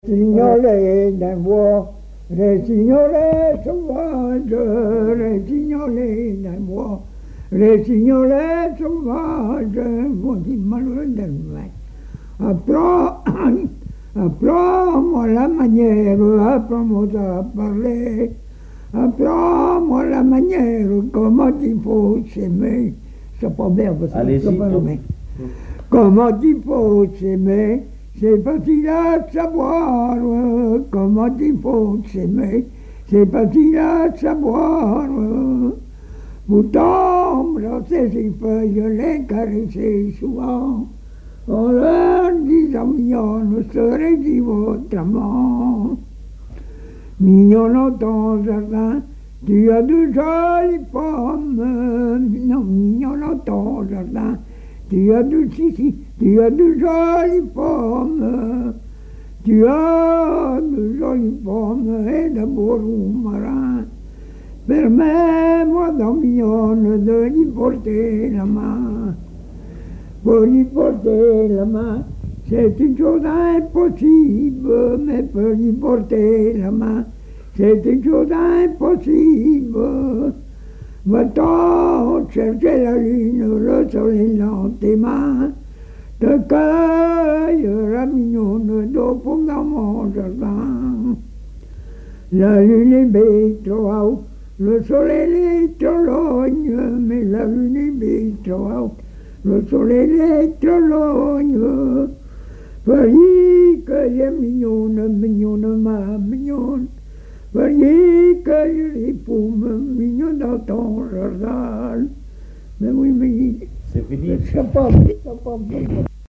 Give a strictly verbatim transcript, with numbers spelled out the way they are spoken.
Signore nel vuoto, le signore sauvage, le signore nel vuoto, le signore sauvage, vont dire malheureux del vin. Apprends, apprends-moi la manière, apprends-moi à parler, apprends-moi la manière, comment il faut s'aimer. C'est pas bien parce que c'est pas bien. Comment il faut s'aimer. C'est facile à savoir comment il faut s'aimer, c'est facile à savoir. Pourtant, embrasser ses feuilles, les caresser souvent, en leur disant mignonne, serait-il votre amant. Mignonne dans ton jardin, tu as de jolies pommes, non, mignonne dans ton jardin. Tu as de si, si, tu as de jolies pommes, tu as de jolies pommes et de beaux romarins. Permets-moi, dans mignonne, de lui porter la main. Pour lui porter la main, c'est une chose impossible, mais pour lui porter la main, c'est une chose impossible. Va-t'en chercher la lune, le soleil dans tes mains, te cueillera mignonne d'eau dans mon jardin. La lune est belle trop haut, le soleil est trop loin, mais la lune est belle trop haut, le soleil est trop loin. Paris cueille mignonne, mignonne ma mignonne. Voyez que les pommes mignonnes dans ton jardin. Mais oui, mais c'est fini. Je sais pas, je sais pas.